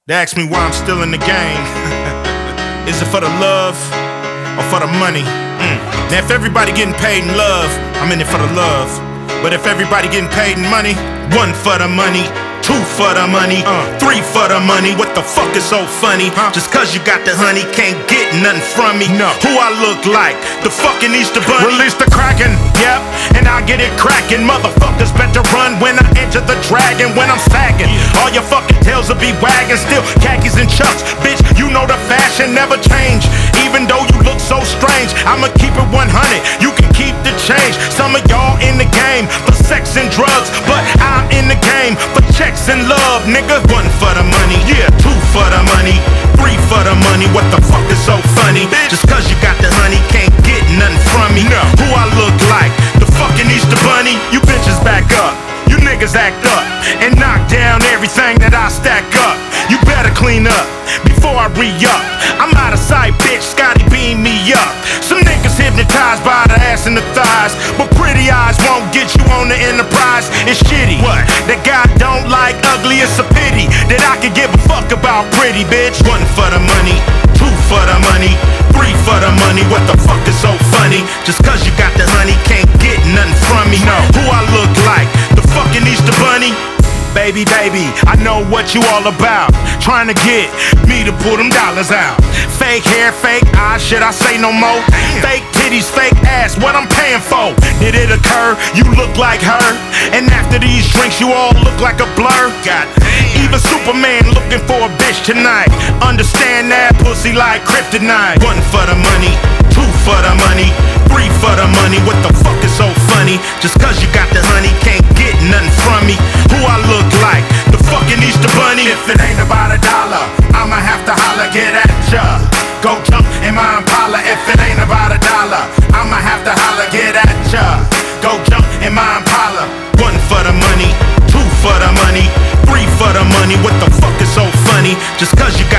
They ask me why I'm still in the game. Is it for the love or for the money? Now if everybody getting paid in love, I'm in it for the love. But if everybody getting paid in money, 1 for the money, 2 for the money, 3 for the money. What the fuck is so funny? Just cause you got the honey, can't get nothing from me. No. Who I look like? The fucking Easter Bunny. Release the Kraken, yep, and I get it cracking. Motherfuckers better run when I enter the dragon. When I'm sagging, all your fucking tails will be wagging. Still khakis and chucks, bitch, you know the fashion never change. Even though you look so strange, I'ma keep it 100, you can keep the change. Some of y'all in the game for sex and drugs, but I'm in the game for checks and love, nigga. 1 for the money, yeah, 2 for the money, 3 for the money. What the fuck is so funny? Just cause you got the honey, can't get nothing from me. No. Who I look like? The fucking Easter Bunny. You bitches back up, you niggas act up and knock down everything that I stack up. You better clean up before I re-up. I'm out of sight, bitch, Scotty beam me up. Some niggas hypnotized by the ass and the thighs, but pretty eyes won't get you on the Enterprise. It's shitty, what? That God don't like ugly, it's a pity that I could give a fuck about pretty, bitch. 1 for the money, 2 for the money, 3 for the money. What the fuck is so funny? Just cause you got the honey, can't get nothing from me. No. Who I look like? The fucking Easter Bunny. Baby, baby, I know what you all about. Trying to get me to pull them dollars out. Fake hair, fake eyes, should I say no more? Fake titties, fake ass, what I'm paying for? Did it occur? You look like her, and after these drinks you all look like a blur. God damn. Even Superman looking for a bitch tonight. Understand that pussy like kryptonite. 1 for the money, 2 for the money, 3 for the money. What the fuck is so funny? Just cause you got the honey, can't get nothing from me. Who I look like? The fucking Easter Bunny. If it ain't about $1, I'ma have to holler, get at ya. Go jump in my Impala. If it ain't about $1, I'ma have to holler, get at ya. Go jump in my Impala. 1 for the money, 2 for the money, 3 for the money. What the fuck is so funny? Just cause you got